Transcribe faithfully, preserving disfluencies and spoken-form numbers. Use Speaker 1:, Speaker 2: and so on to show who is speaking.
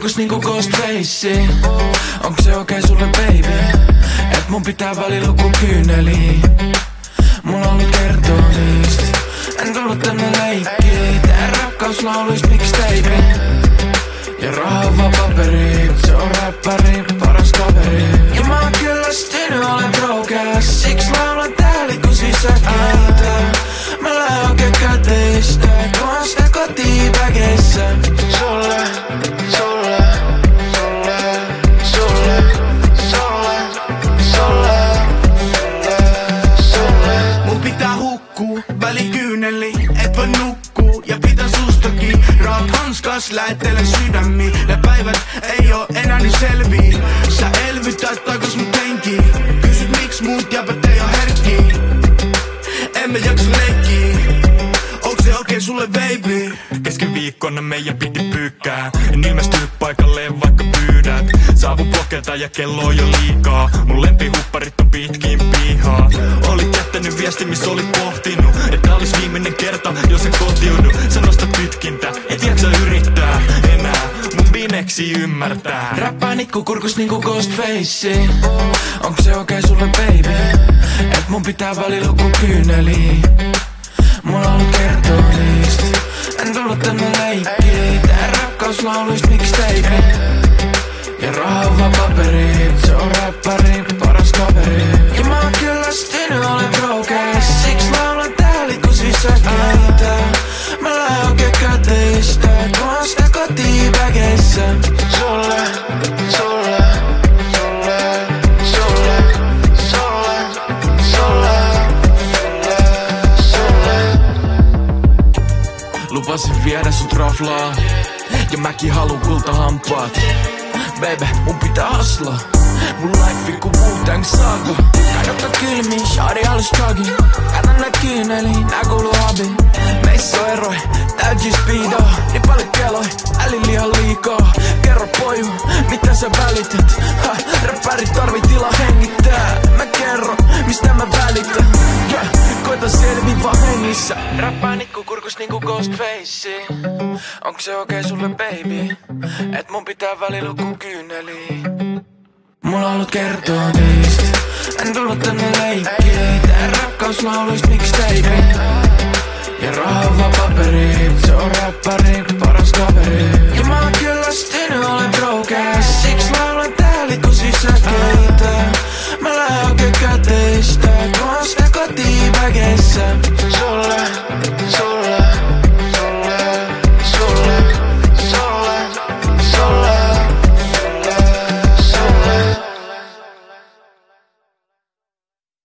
Speaker 1: kurkus niinku Ghostface. Onks se okei okay sulle baby? Et mun pitää välillä lukua kyyneliin. Mulla on ollut kertoo niistä. En tullut tänne leikkiin. Tää rakkauslauluis mixtape. Ja raha on vaan paperi. Se on räppäri, paras kaveri. Ja mä oon kyllästynyt, olen brokas. Siks laulan täällä kun sisäkeitä. Mä lähden oikein käteistä. Tuon sitä kotiin vägeissä. Sulle, sulle, sulle, sulle, sulle, sulle, sulle.
Speaker 2: Mun pitää hukkuu välikyyneli, et voi nukkuu ja pitää sustakin. Raat hanskas lähettelen sydämiin. Ne päivät ei oo enää niin selvii. Sä elvytät takos mut henkiin. Kysyt miksi muut jäbät ei oo herkkii. Emme jaksa leikkii. Onks se okei okay sulle baby?
Speaker 3: Kesken viikkona meidän piti pyykkää. En ilmestynyt paikalleen vaikka pyydät. Saavun blokelta ja kello on jo liikaa. Mun lempihupparit on pitkin pihaa. Olit jättänyt viesti missä olit pohtinut että olis viimeinen kerta jos en kotiudu. Sanoista kytkintä, et jaksa yrittää enää. Mun bineksi ymmärtää.
Speaker 1: Räppään itku kurkus niinku Ghostface. Onks se okei okay sulle baby? Et mun pitää välillä lukua kyyneliin. Mulla on ollut kertoo niistä. En tullut tänne leikkiin. Tää rakkauslauluis mixtape. Ja raha on vaan paperi. Se on räppäri, paras kaveri. Ja mä oon kyllästynyt, olen brokas. Siks laulan täällä kun sisäkeitä. Mä lähden oikein käteistä. Tuon sitä kotiin vägeissä. Sulle, sulle, sulle, sulle, sulle, sulle, sulle. Lupasin viedä sut raflaa. Ja mäkin haluun kultahampaat. Baby, mun pitää haslaa. Mun life ku Wu-Tang Saga. Kadota kylmiin, shawty halus jogging. Katon nää kyyneliin, nää kuuluu habiin. Meissä on eroi, täytyy speedaa. Niin paljon keloi, älin liian liikaa. Kerro poju, mitä sä välität. Ha, räppärit tarvii tilaa hengittää. Mä kerron, mistä mä välitän. Yeah, koita selvii vaan hengissä. Räppään itku kurkus niinku Ghostface. Onks se okei okay sulle baby? Et mun pitää välillä lukua kyyneliin. Mulla on ollut kertoo niistä. En tullut tänne leikkiin. Tää rakkauslauluis mixtape. Ja raha on vaan paperi. Se on räppäri, paras kaveri. Ja mä oon kyllästynyt, olen brokas. Siks laulan täällä kun sisäkeitä. Mä lähden oikein käteistä. Tuon sitä kotiin vägeissä. Sulle.